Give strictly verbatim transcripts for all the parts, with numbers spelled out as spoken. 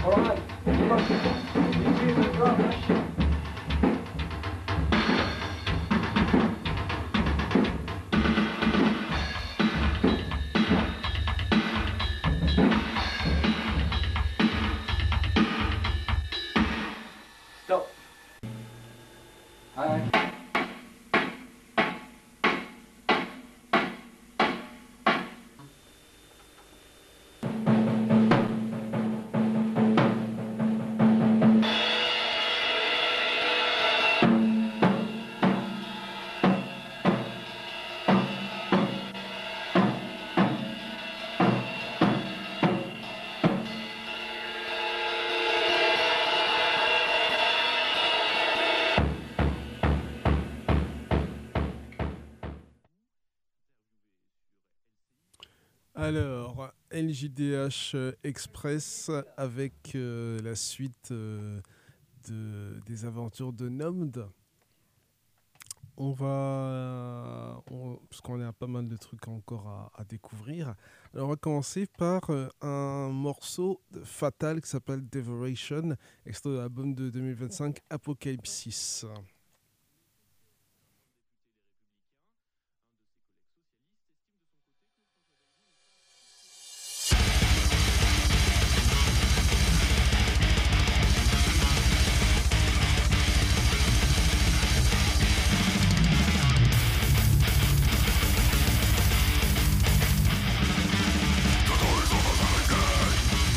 Alright, look, you see the drummers? Stop. Alright. Alors, L J D H Express avec euh, la suite euh, de, des aventures de Nomd. On va, on, parce qu'on a pas mal de trucs encore à, à découvrir. Alors, on va commencer par euh, un morceau de Fatal qui s'appelle Devoration, extrait de l'album de deux mille vingt-cinq Apocalypsis.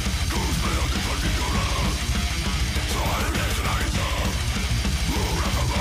Sur la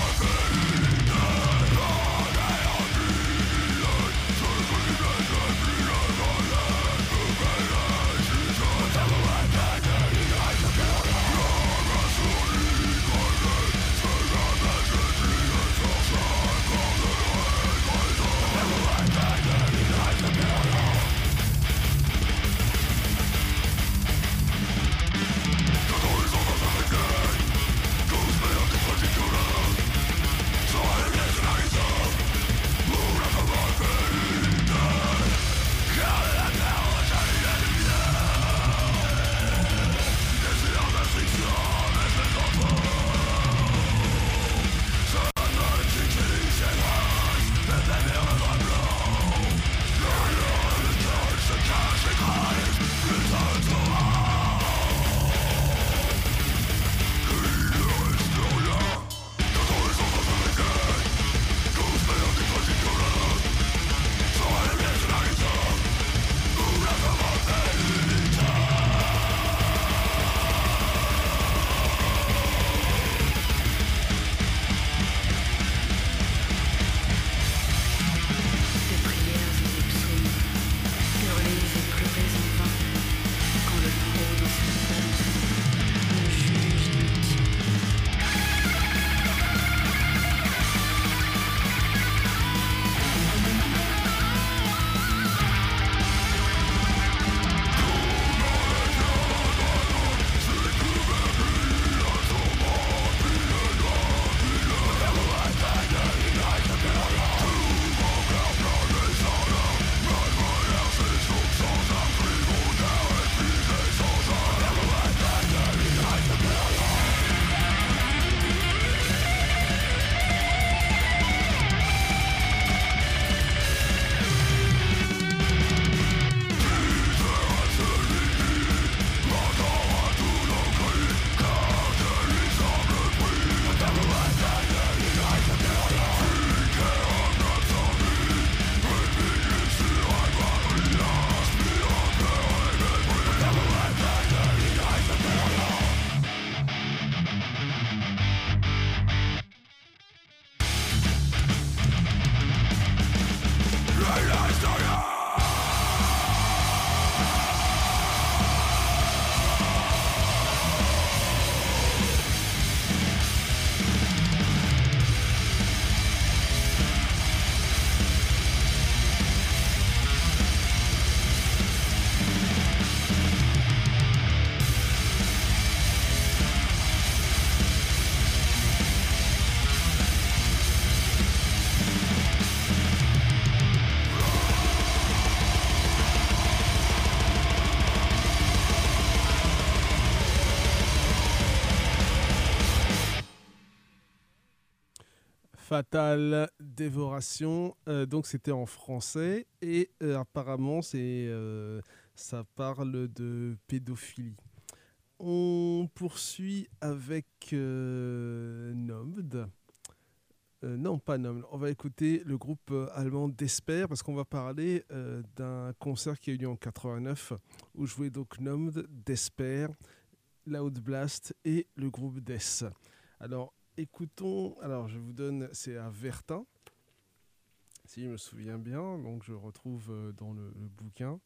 Fatale Dévoration. Euh, donc c'était en français et euh, apparemment c'est, euh, ça parle de pédophilie. On poursuit avec euh, Nomd. Euh, non, pas Nomd. On va écouter le groupe euh, allemand Despair parce qu'on va parler euh, d'un concert qui a eu lieu en quatre-vingt-neuf où jouait donc Nomd, Despair, Loud Blast et le groupe Death. Alors écoutons, alors je vous donne, c'est à Vertin, si je me souviens bien, donc je retrouve euh, dans le, le bouquin.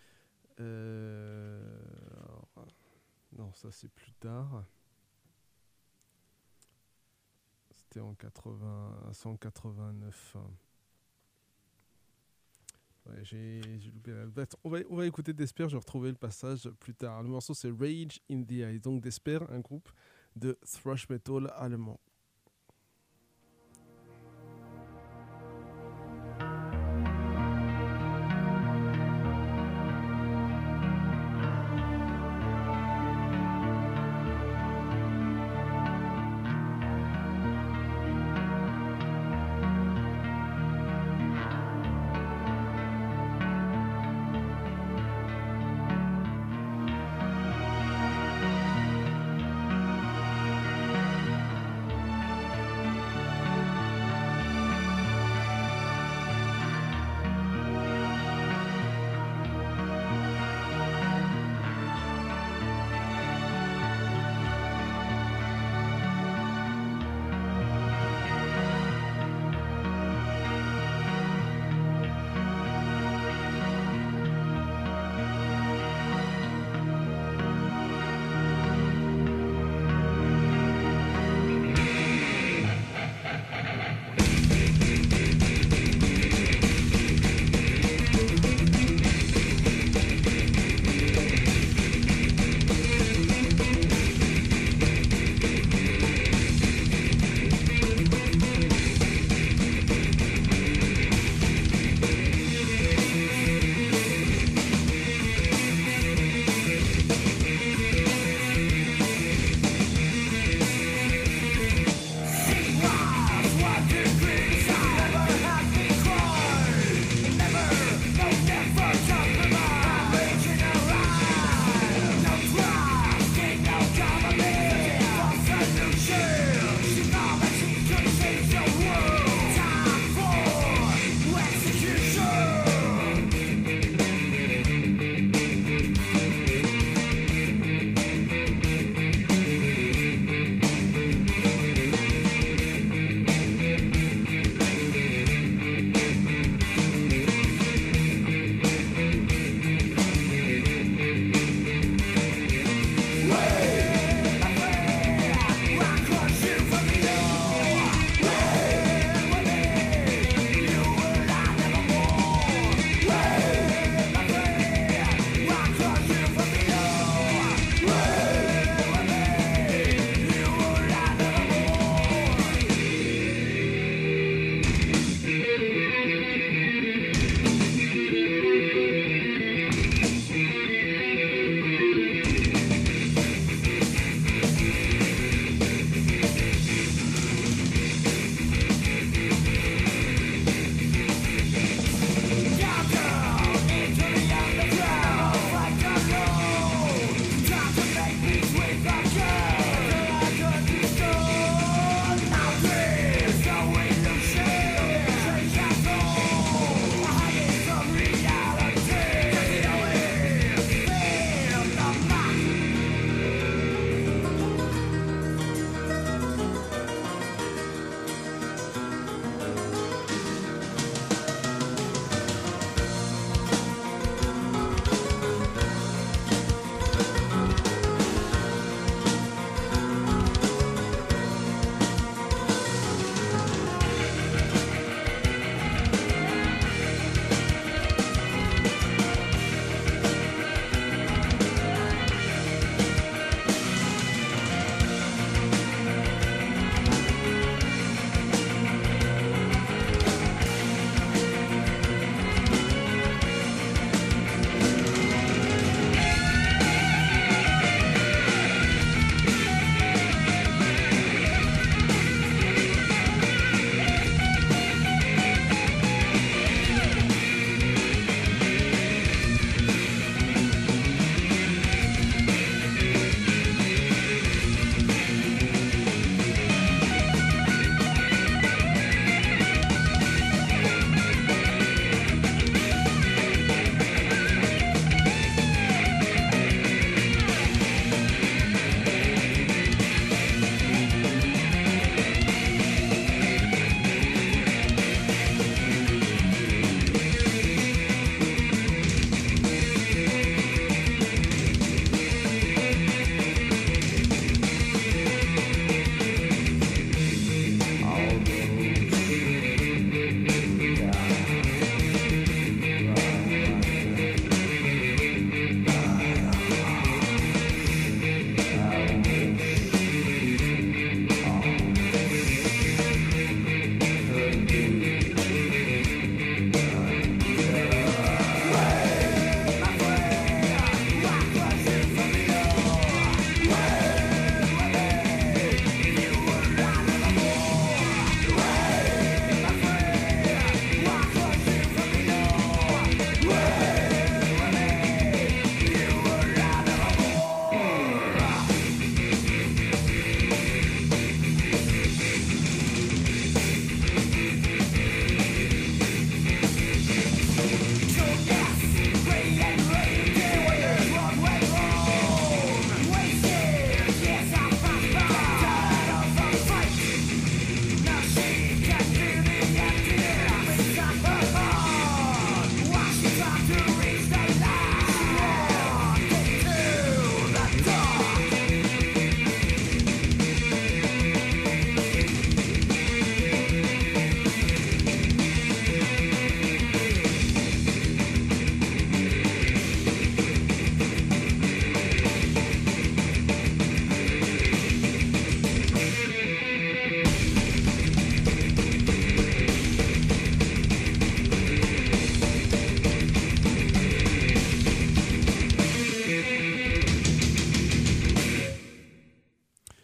Euh, alors, non, ça c'est plus tard. C'était en cent quatre-vingt-neuf. Ouais, j'ai, j'ai loupé la date. On va, on va écouter Despair, je vais retrouver le passage plus tard. Le morceau c'est Rage in the Eye. Donc Despair, un groupe de thrash metal allemand.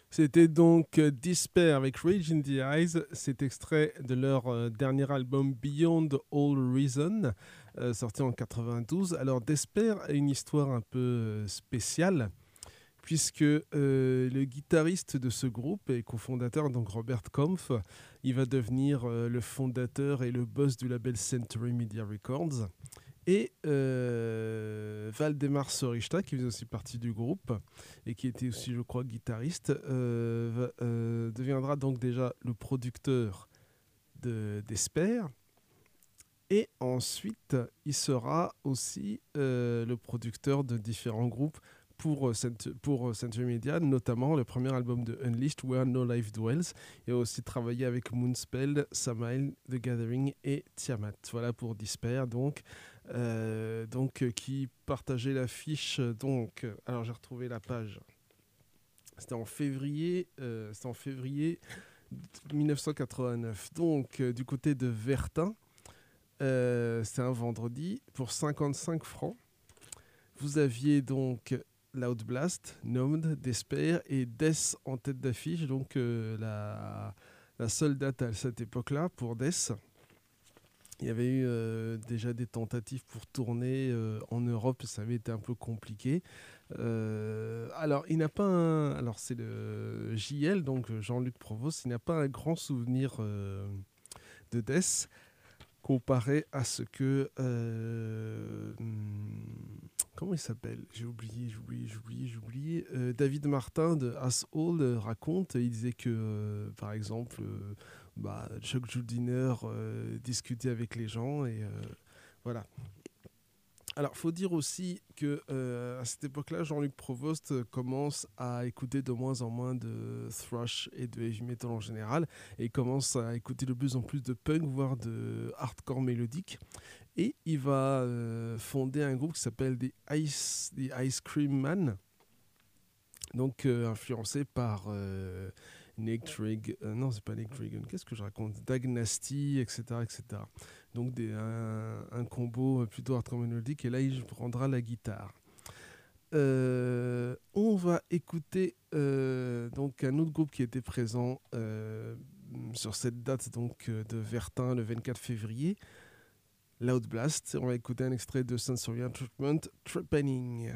C'était donc euh, Despair avec Rage in the Eyes. C'est extrait de leur euh, dernier album Beyond All Reason, euh, sorti en quatre-vingt-douze. Alors Despair a une histoire un peu euh, spéciale, puisque euh, le guitariste de ce groupe et cofondateur, donc Robert Kampf, il va devenir euh, le fondateur et le boss du label Century Media Records. Et euh, Valdemar Sorishta, qui faisait aussi partie du groupe et qui était aussi, je crois, guitariste, euh, euh, deviendra donc déjà le producteur de Despair. Et ensuite, il sera aussi euh, le producteur de différents groupes pour, pour Century Media, notamment le premier album de Unleashed, Where No Life Dwells. Il a aussi travaillé avec Moonspell, Samael, The Gathering et Tiamat. Voilà pour Despair, donc, euh, donc euh, qui partageait l'affiche. Donc, alors j'ai retrouvé la page. C'était en février, euh, c'était en février mille neuf cent quatre-vingt-neuf. Donc, euh, du côté de Vertin, euh, c'est un vendredi pour cinquante-cinq francs. Vous aviez donc Loud Blast, Nomad, Despair et Death en tête d'affiche, donc euh, la, la seule date à cette époque-là pour Death. Il y avait eu euh, déjà des tentatives pour tourner euh, en Europe, ça avait été un peu compliqué. Euh, alors, il n'a pas un... Alors, c'est le J L, donc Jean-Luc Provost, il n'a pas un grand souvenir euh, de Death, comparé à ce que... Euh, comment il s'appelle ? J'ai oublié, j'ai oublié, j'ai oublié, j'ai oublié. Euh, David Martin de Asshole euh, raconte, il disait que, euh, par exemple, euh, bah, Chuck Schuldiner euh, discutait avec les gens, et euh, voilà. Alors, il faut dire aussi qu'à euh, cette époque-là, Jean-Luc Provost commence à écouter de moins en moins de thrash et de heavy metal en général, et commence à écouter de plus en plus de punk, voire de hardcore mélodique. Et il va euh, fonder un groupe qui s'appelle The Ice, The Ice Cream Man, donc euh, influencé par euh, Nick Trigon, euh, non c'est pas Nick Trigon, qu'est-ce que je raconte, Dag Nasty, et cetera, et cetera. Donc des, un, un combo plutôt hardcore mélodique, et là il prendra la guitare. Euh, on va écouter euh, donc un autre groupe qui était présent euh, sur cette date donc de Vertin le vingt-quatre février. Loud Blast. On va écouter un extrait de Sensorial Treatment, Trepanning.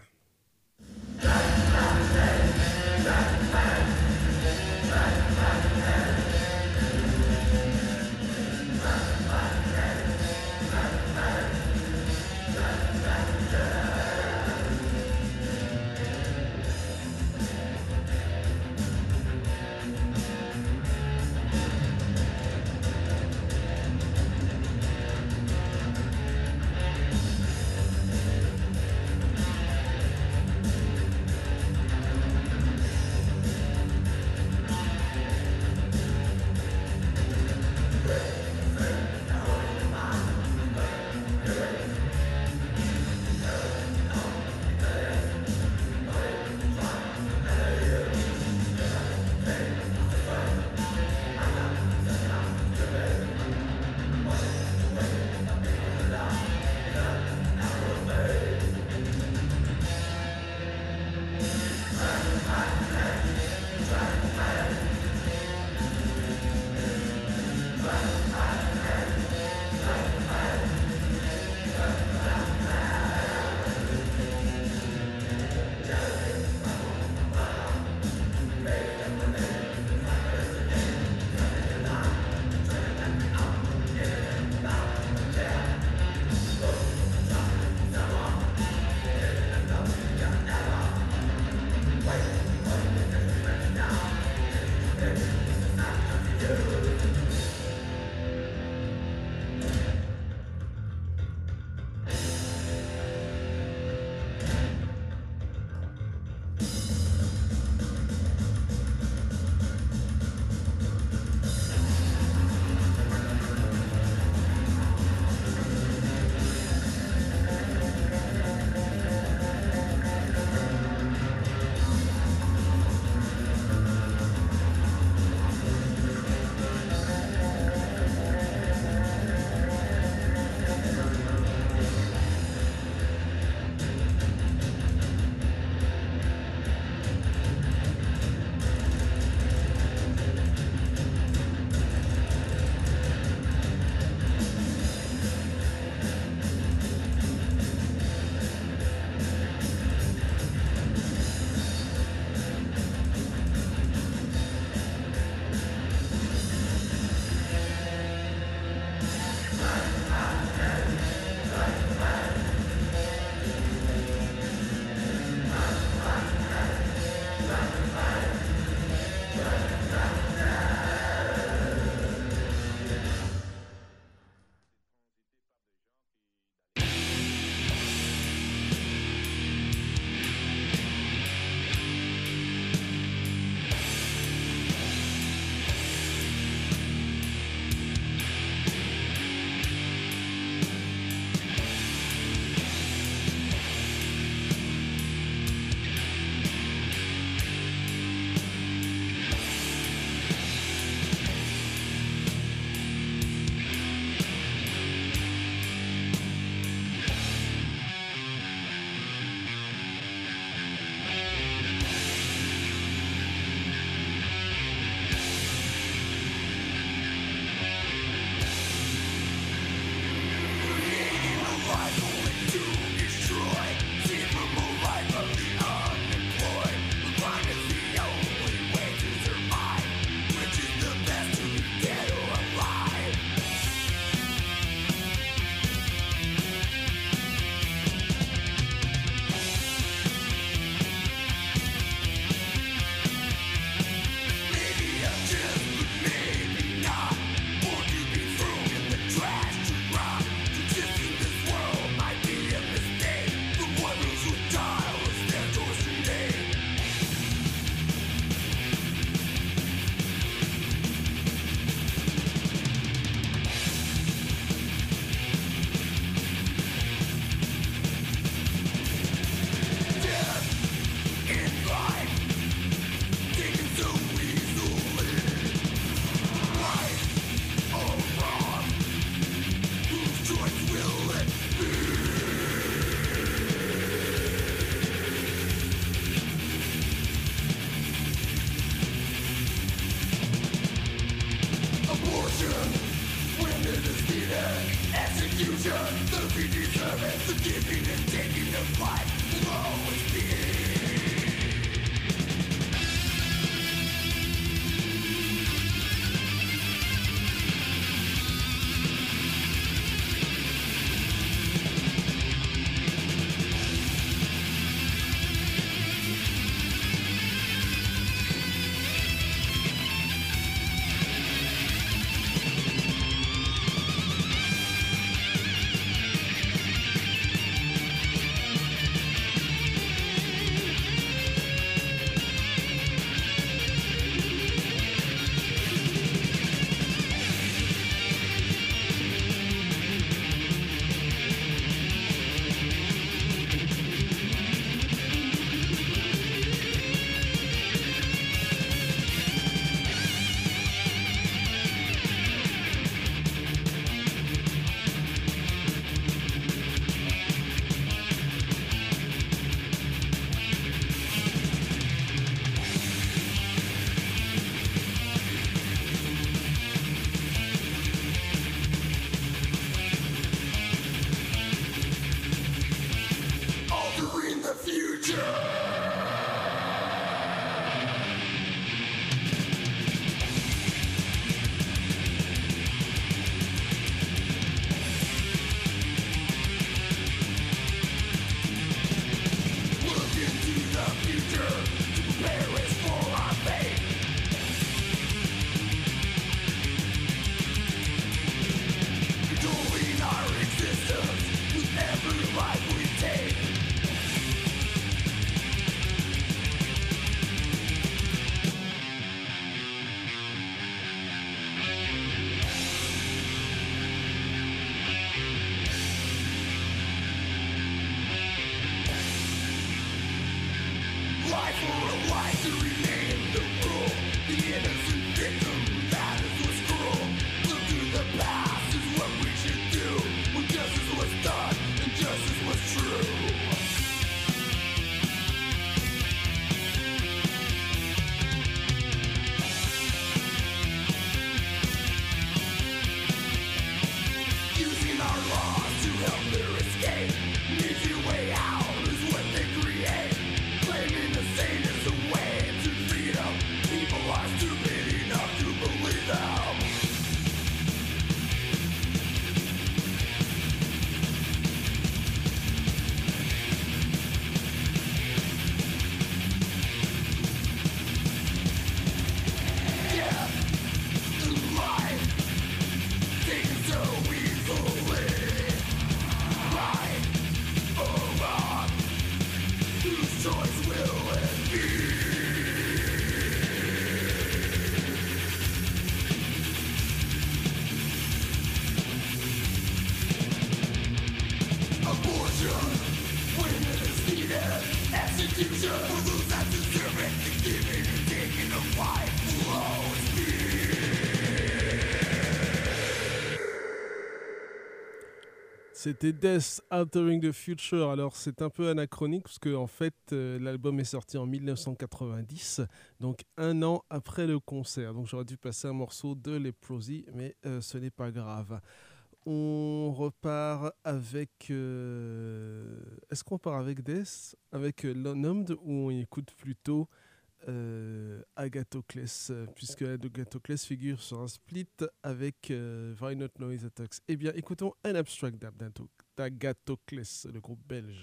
C'était Death Altering the Future. Alors c'est un peu anachronique parce que en fait euh, l'album est sorti en mille neuf cent quatre-vingt-dix, donc un an après le concert. Donc j'aurais dû passer un morceau de Leprosy, mais euh, ce n'est pas grave. On repart avec... Euh... Est-ce qu'on part avec Death, avec euh, Numbed, ou on écoute plutôt euh, Agathocles, puisque Agathocles figure sur un split avec euh, Violent Noise Attacks. Eh bien, écoutons un abstract d'Agathocles, le groupe belge.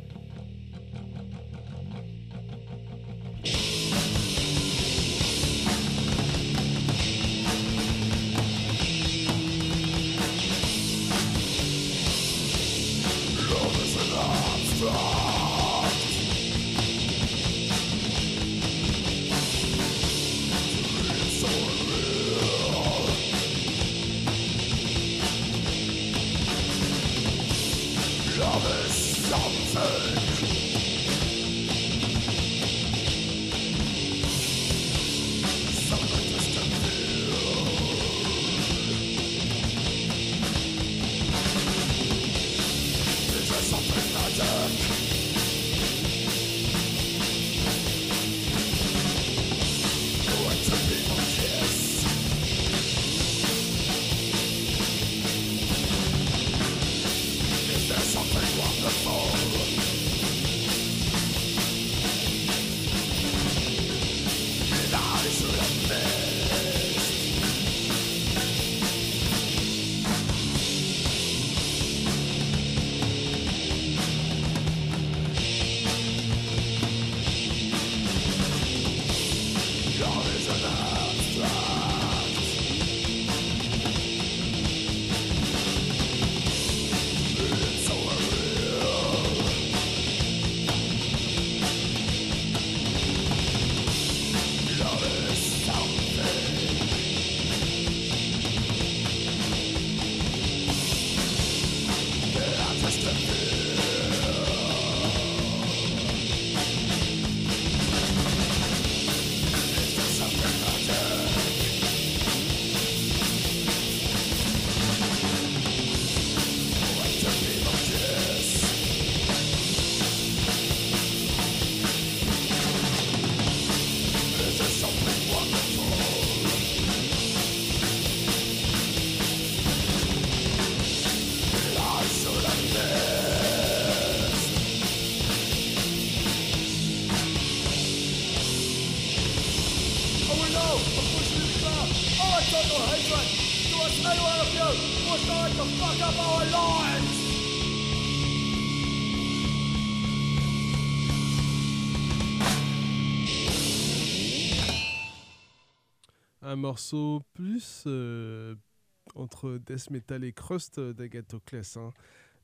Un morceau plus euh, entre death metal et crust d'Agathocles. Hein.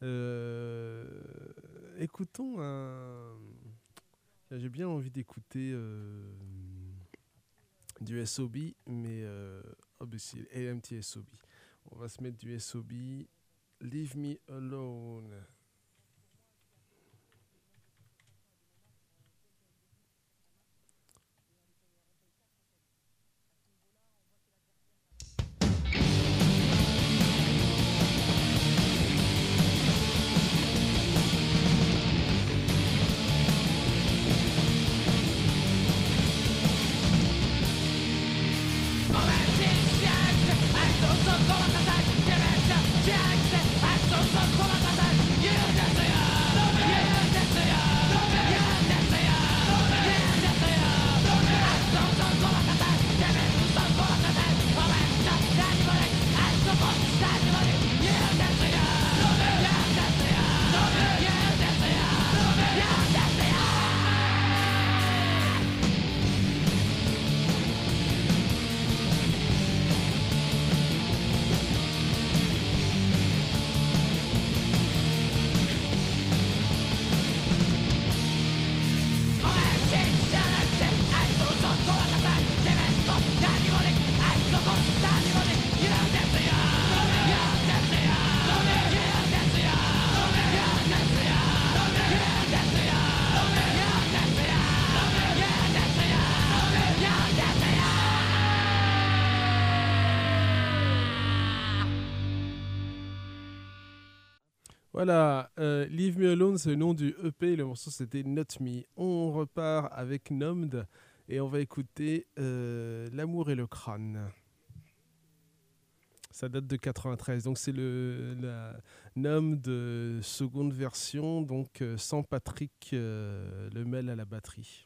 Euh, écoutons un... J'ai bien envie d'écouter euh, du S O B, mais euh, oh, ben c'est A M T S O B. On va se mettre du S O B. Leave Me Alone. Voilà, euh, Leave Me Alone, c'est le nom du E P, le morceau c'était Not Me. On repart avec Nomd et on va écouter euh, L'amour et le crâne. Ça date de quatre-vingt-treize, donc c'est le la Nomd de seconde version, donc euh, sans Patrick euh, Lemel à la batterie.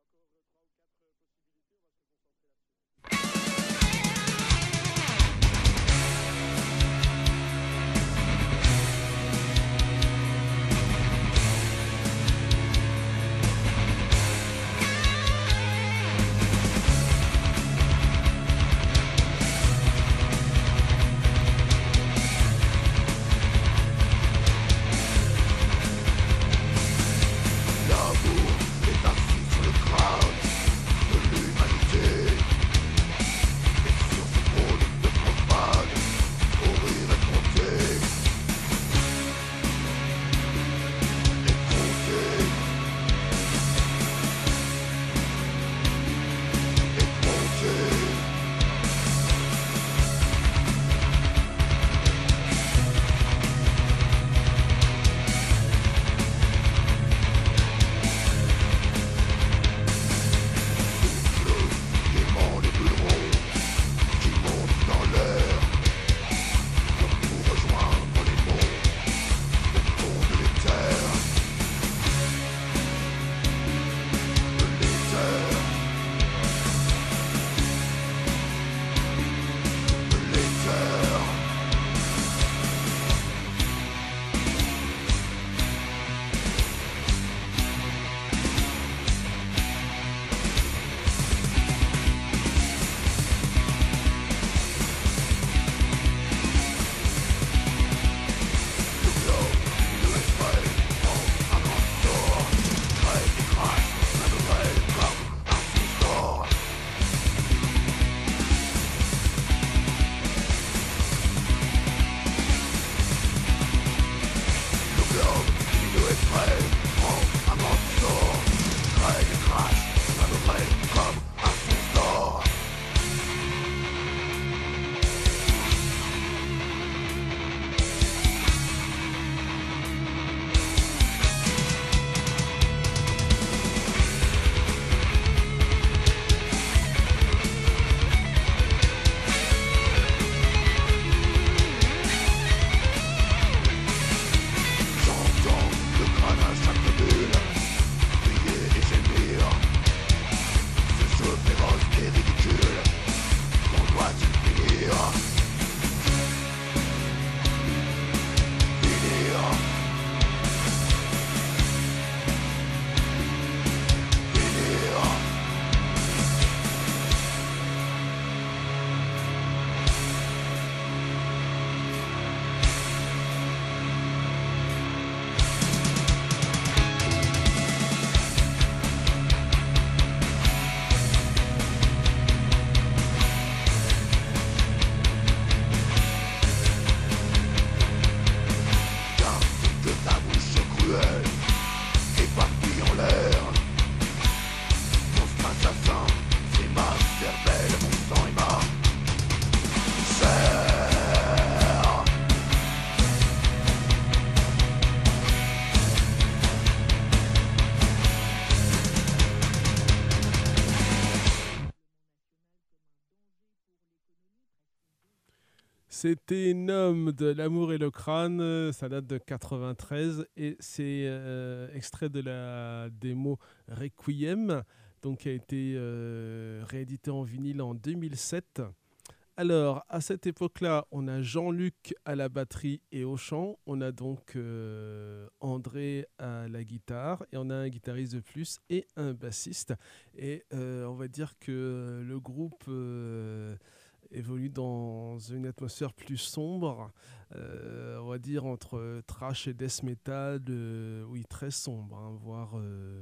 C'était Nom de L'amour et le crâne, ça date de quatre-vingt-treize et c'est euh, extrait de la démo Requiem, donc qui a été euh, réédité en vinyle en deux mille sept. Alors, à cette époque-là, on a Jean-Luc à la batterie et au chant, on a donc euh, André à la guitare, et on a un guitariste de plus et un bassiste. Et euh, on va dire que le groupe euh, évolue dans une atmosphère plus sombre, euh, on va dire entre thrash et death metal, euh, oui, très sombre, hein, voire euh,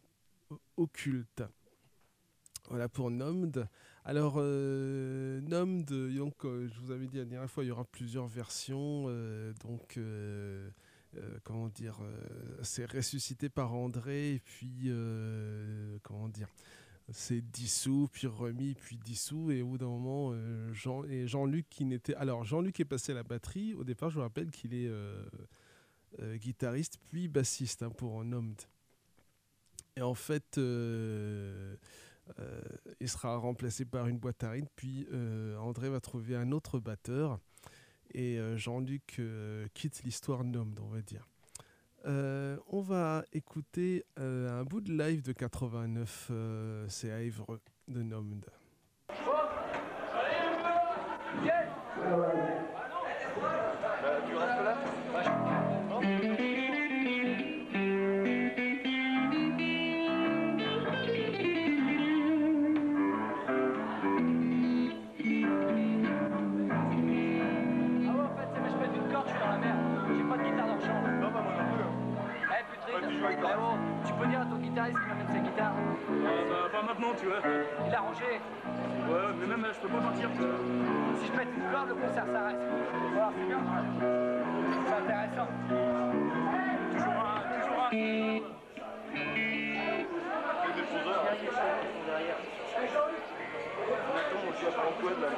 occulte. Voilà pour Nomd. Alors, euh, Nomd, donc, euh, je vous avais dit la dernière fois, il y aura plusieurs versions. Euh, donc, euh, euh, comment dire, euh, c'est ressuscité par André, et puis, euh, comment dire, c'est dissous, puis remis, puis dissous. Et au bout d'un moment, euh, Jean, et Jean-Luc qui n'était. Alors, Jean-Luc est passé à la batterie. Au départ, je vous rappelle qu'il est. Euh, euh, guitariste puis bassiste hein, pour Nomd. Et en fait, euh, euh, il sera remplacé par une boîte à rythme, puis euh, André va trouver un autre batteur, et euh, Jean-Luc euh, quitte l'histoire Nomd, on va dire. Euh, on va écouter euh, un bout de live de quatre-vingt-neuf, euh, c'est à Évreux, de Nomd. Tu restes là? Tu peux dire à ton guitariste qu'il m'amène sa guitare? Euh, bah, pas maintenant, tu vois. Il a rangé. Ouais, mais même je peux pas partir, tu vois. Si je pète une corde, le concert s'arrête. Voilà, c'est bien. C'est intéressant. Toujours un. Toujours un. Le défenseur. Derrière. Attends, je suis pas en couette là.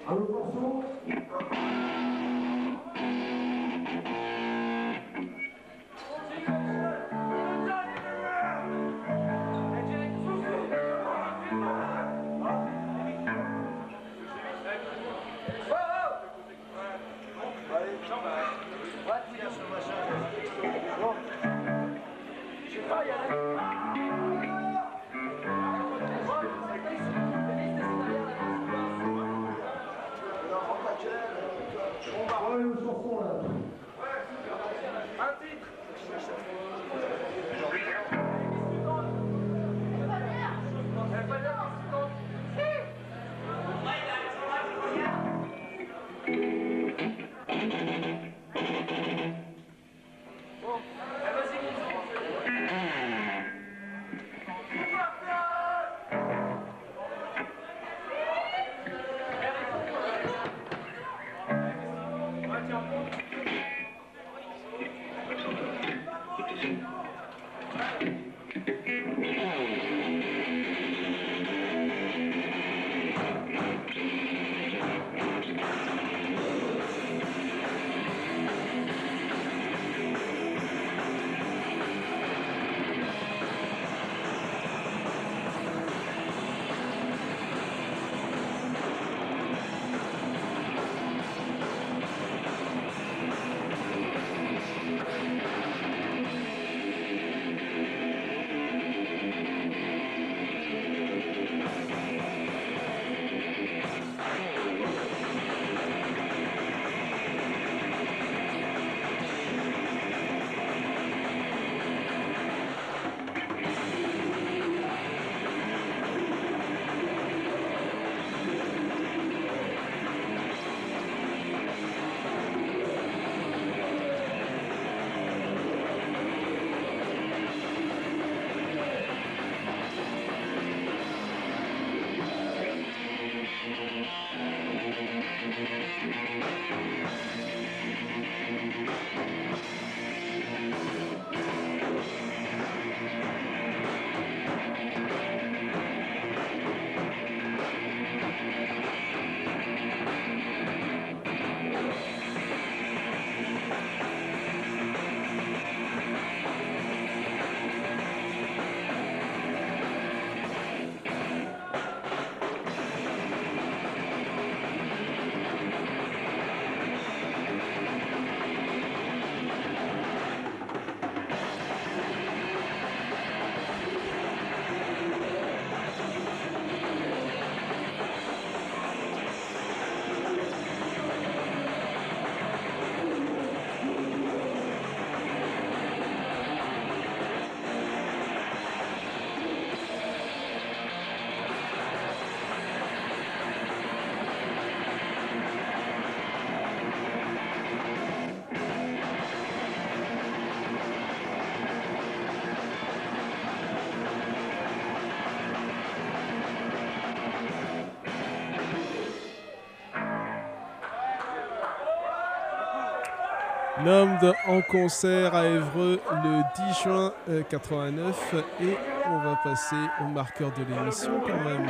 Nomd en concert à Évreux le dix juin quatre-vingt-neuf et on va passer au marqueur de l'émission quand même.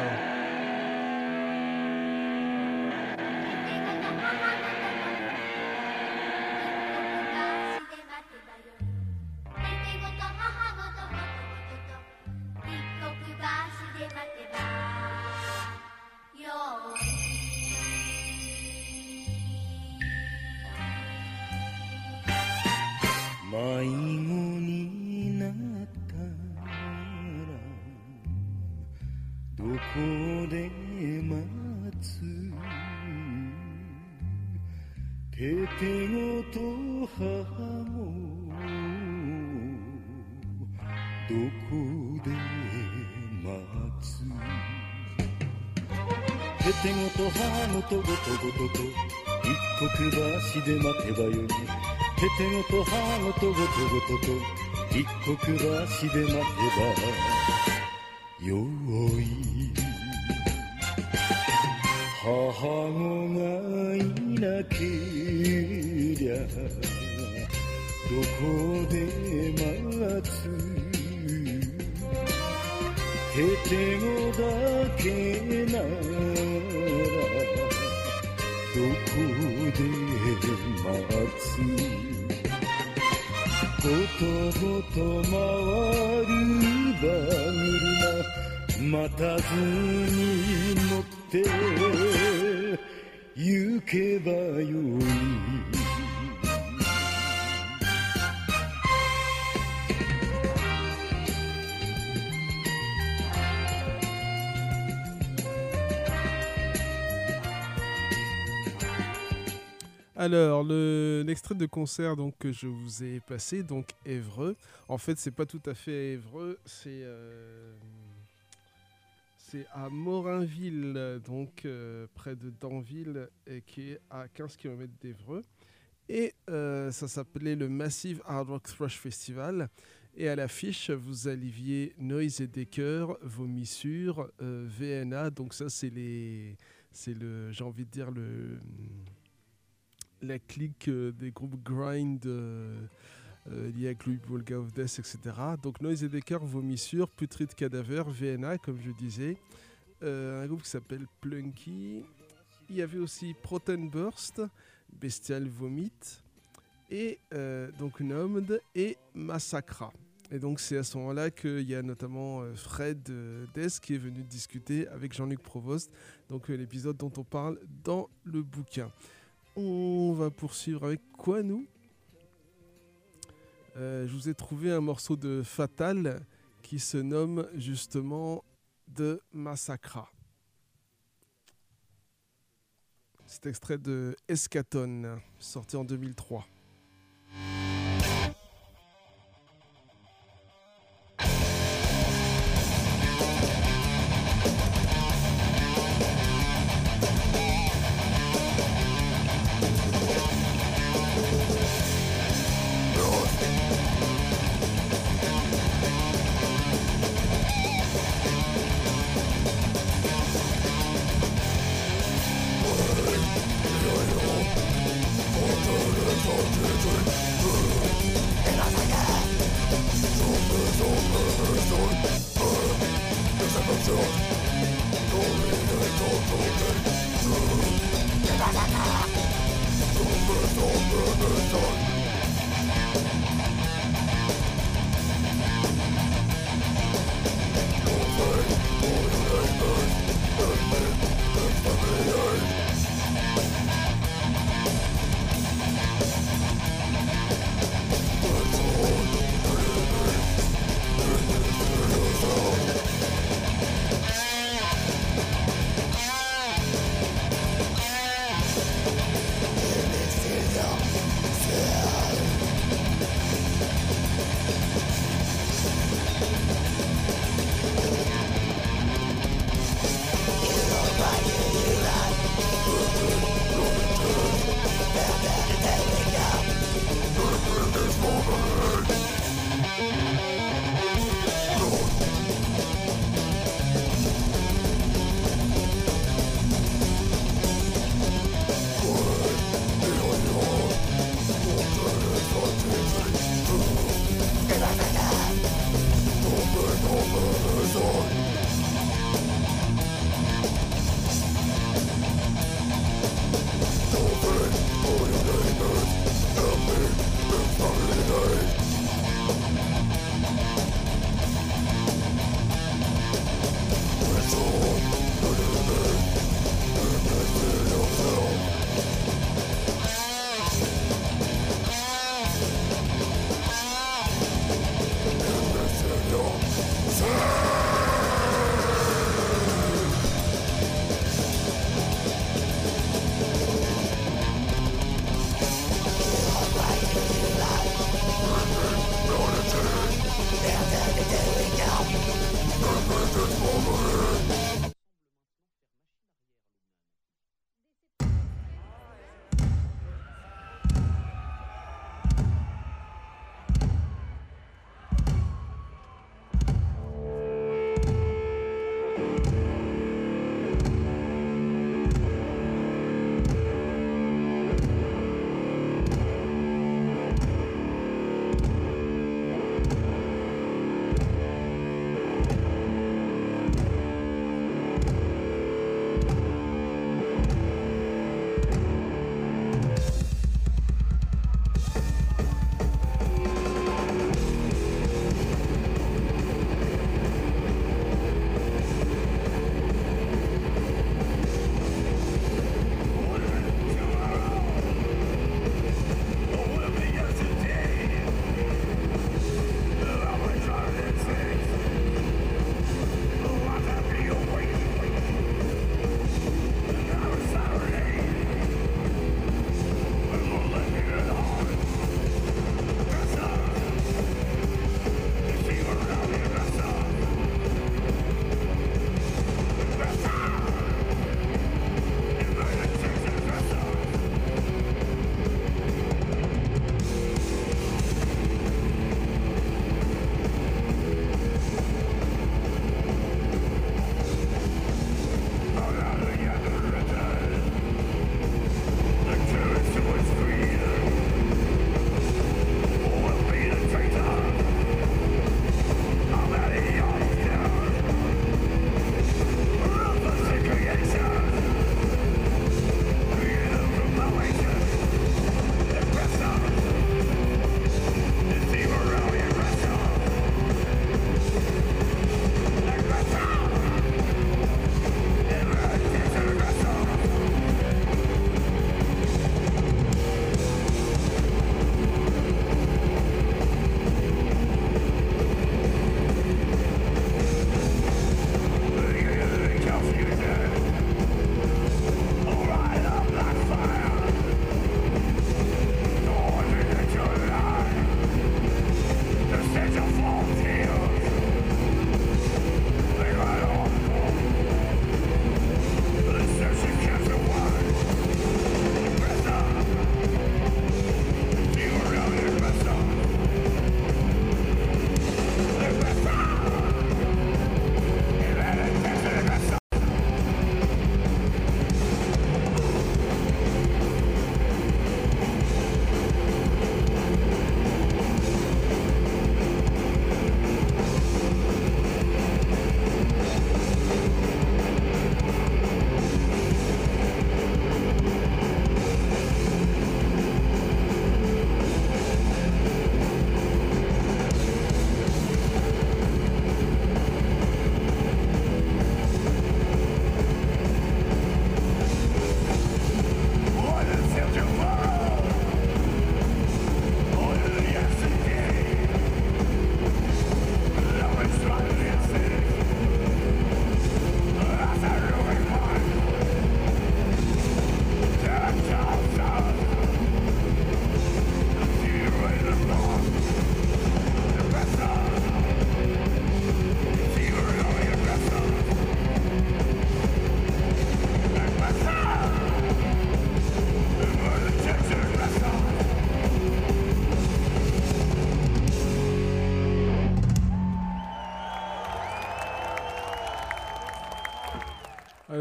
どこで待つボトボト回るバ車待たずに乗って行けばよい Alors, le, l'extrait de concert donc, que je vous ai passé, donc Évreux, en fait, c'est pas tout à fait Évreux, c'est, euh, c'est à Morinville, donc euh, près de Danville, et qui est à quinze kilomètres d'Évreux. Et euh, ça s'appelait le Massive Hard Rock Thrash Festival. Et à l'affiche, vous aviez Noise et Decker, Vomissure, euh, V N A, donc ça, c'est les. C'est le. J'ai envie de dire le. La clique euh, des groupes grind euh, euh, liés avec Louis Volga of Death, et cetera. Donc Noise et Decker, Vomissure, Putrid Cadaver, V N A, comme je disais. Euh, un groupe qui s'appelle Plunky. Il y avait aussi Proton Burst, Bestial Vomit, et euh, donc Nomd et Massacra. Et donc c'est à ce moment-là qu'il y a notamment euh, Fred euh, Desk qui est venu discuter avec Jean-Luc Provost, donc euh, l'épisode dont on parle dans le bouquin. On va poursuivre avec quoi, nous euh, Je vous ai trouvé un morceau de Fatal qui se nomme justement de Massacra. C'est extrait de Eschaton, sorti en deux mille trois. Total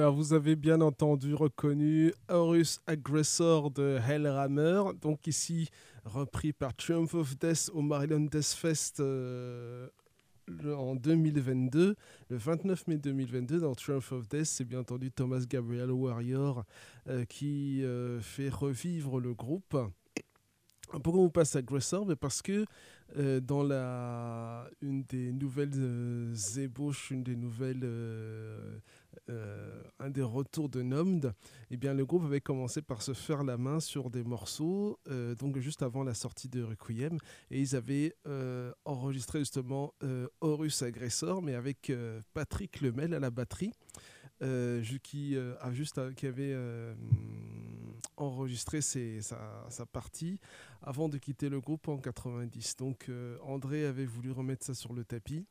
Alors, vous avez bien entendu, reconnu Horus Aggressor de Hellhammer. Donc ici, repris par Triumph of Death au Maryland Death Fest euh, le- en deux mille vingt-deux. Le vingt-neuf mai deux mille vingt-deux, dans Triumph of Death, c'est bien entendu Thomas Gabriel Warrior euh, qui euh, fait revivre le groupe. Pourquoi on passe Aggressor? Mais parce que euh, dans la, une des nouvelles euh, ébauches, une des nouvelles, euh, euh, un des retours de Nomd, eh bien, le groupe avait commencé par se faire la main sur des morceaux, euh, donc juste avant la sortie de Requiem, et ils avaient euh, enregistré justement euh, Horus Aggressor, mais avec euh, Patrick Lemel à la batterie. Euh, ju- qui, euh, a juste, euh, qui avait euh, enregistré ses- sa, sa partie avant de quitter le groupe en quatre-vingt-dix. Donc euh, André avait voulu remettre ça sur le tapis.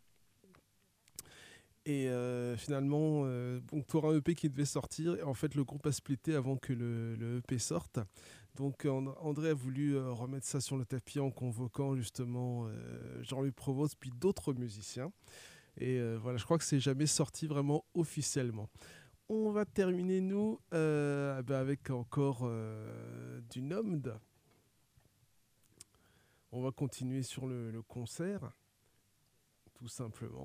Et euh, finalement, euh, donc, tu auras un E P qui devait sortir. Et en fait, le groupe a splitté avant que le, le E P sorte. Donc And- André a voulu euh, remettre ça sur le tapis en convoquant justement euh, Jean-Louis Provost puis d'autres musiciens. Et euh, voilà, je crois que c'est jamais sorti vraiment officiellement. On va terminer, nous, euh, bah, avec encore euh, du Nomd. On va continuer sur le, le concert, tout simplement.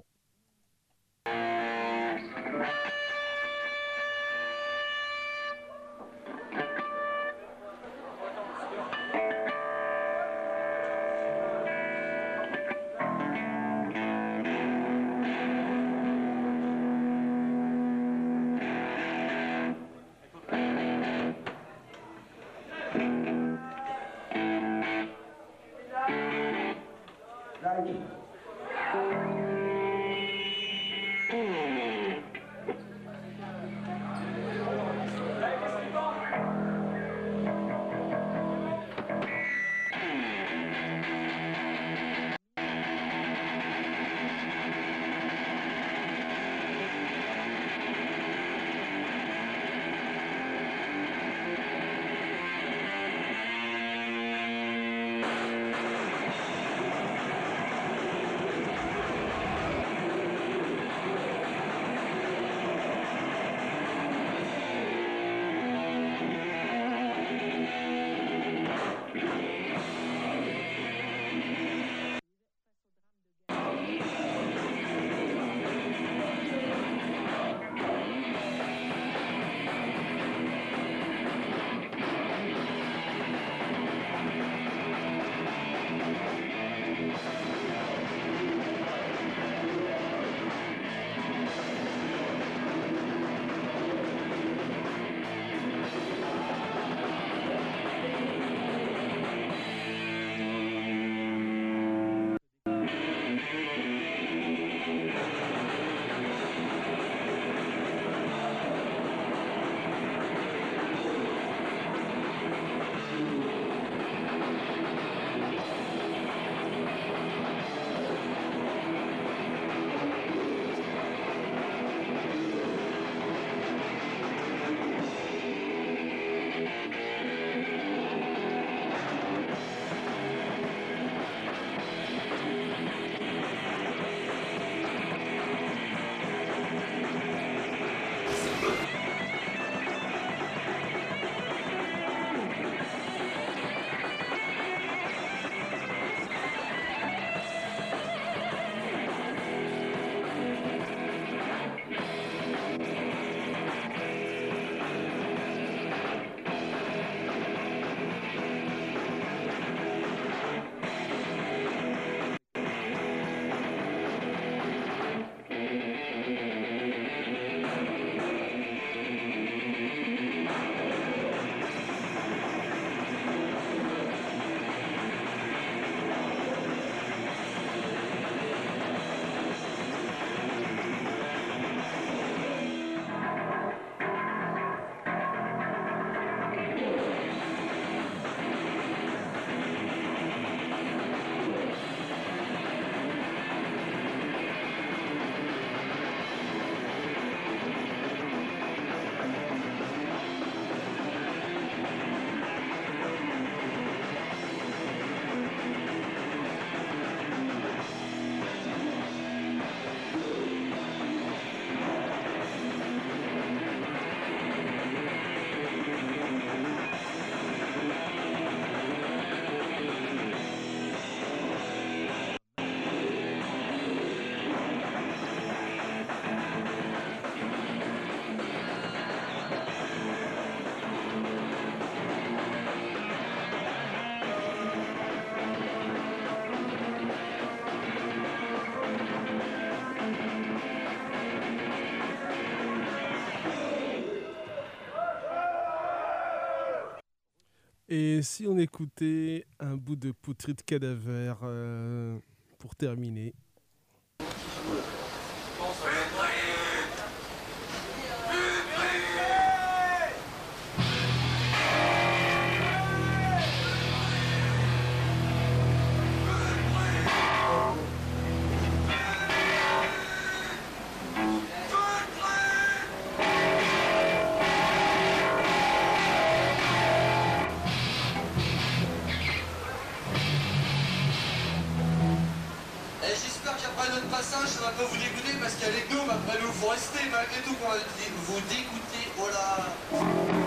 Et si on écoutait un bout de Poterie de cadavère euh, pour terminer. Et j'espère qu'après notre passage, ça va pas vous dégoûter parce qu'il y a les gnomes après nous. Faut rester malgré tout qu'on va vous dégoûter. Oh là.